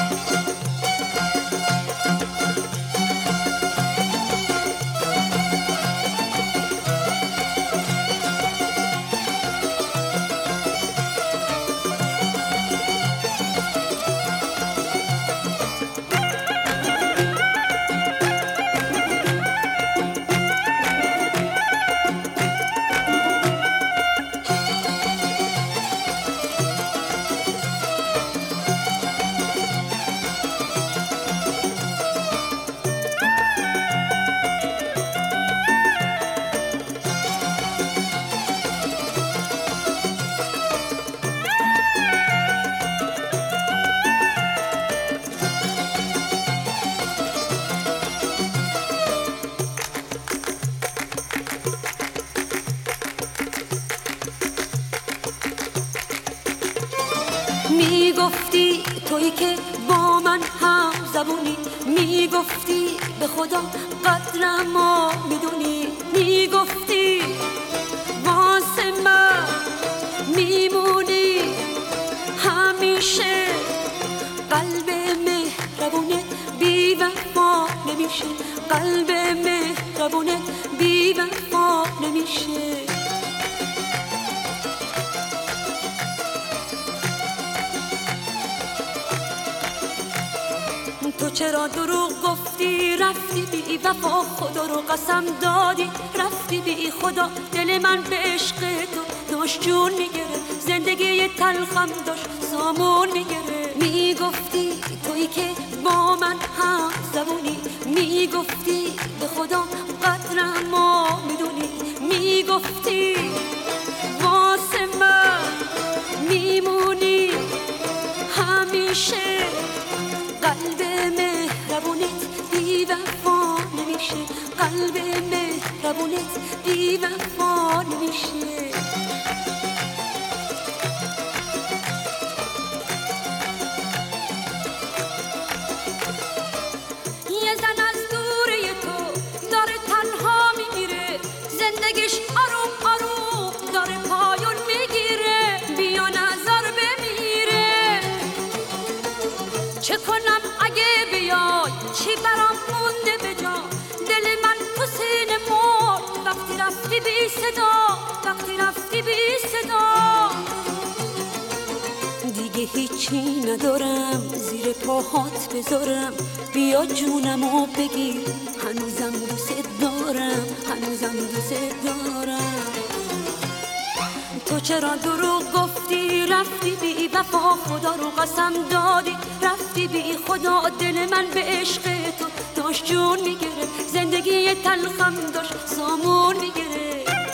میگفتی تویی که با من هم زبونی، میگفتی به خدا قدرمو میدونی، میگفتی واسه من میمونی همیشه. قلب مهربونه بی وفا نمیشه، قلب مهربونه بی وفا نمیشه. تو چرا دروغ گفتی رفتی بی وفا، خدا رو قسم دادی رفتی بی خدا. دل من به عشق تو داشت جون میگره، زندگی تلخم داشت سامون میگره. میگفتی تویی که با من هم زبونی، میگفتی به خدا قدرمو میدونی، میگفتی واسه من میمونی همیشه. قلب مهربونت بی وفا نمیشه، قلب مهربونت بی وفا نمیشه. یه زن از دوره تو داره تنها میمیره، زندگیش آروم آروم داره پایون میگیره. بیا نظر بمیره، چه کنم اگه بیای، چی برام مونده به جا. دل من تو سینه مرد وقتی رفتی بی صدا، وقتی رفتی بی صدا. دیگه هیچی ندارم زیر پاهات بذارم، بیا جونمو بگیر، هنوزم دوست دارم، هنوزم دوست دارم. تو چرا دروغ گفتی رفتی بی وفا، خدا رو قسم دادی رفتی بی خدا. دل من به عشق تو داشت جون میگره، زندگی تلخم داشت سامون میگره.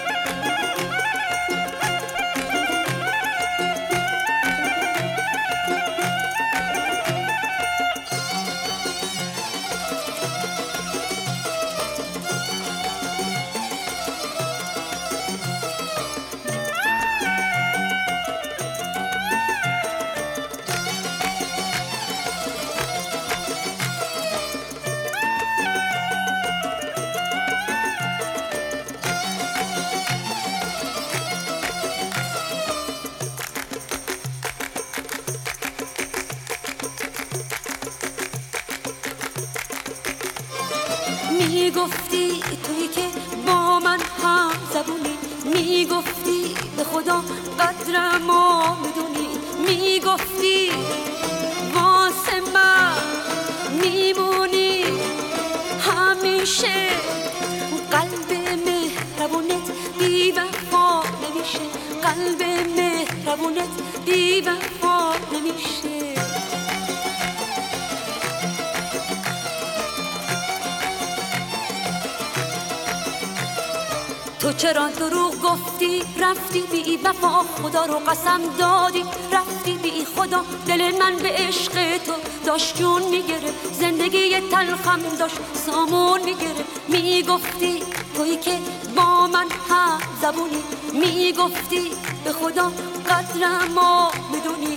میگفتی تویی که با من هم زبونی، میگفتی به خدا قدرمو میدونی، میگفتی واسه من میمونی همیشه. قلب مهربونت بی وفا نمیشه، قلب مهربونت بی وفا نمیشه. تو چرا دروغ گفتی رفتی بی وفا، خدا رو قسم دادی رفتی بی خدا. دل من به عشق تو داشت جون میگره، زندگی تلخم داشت سامون میگره. میگفتی تویی که با من هم زبونی، میگفتی به خدا قدرمو میدونی،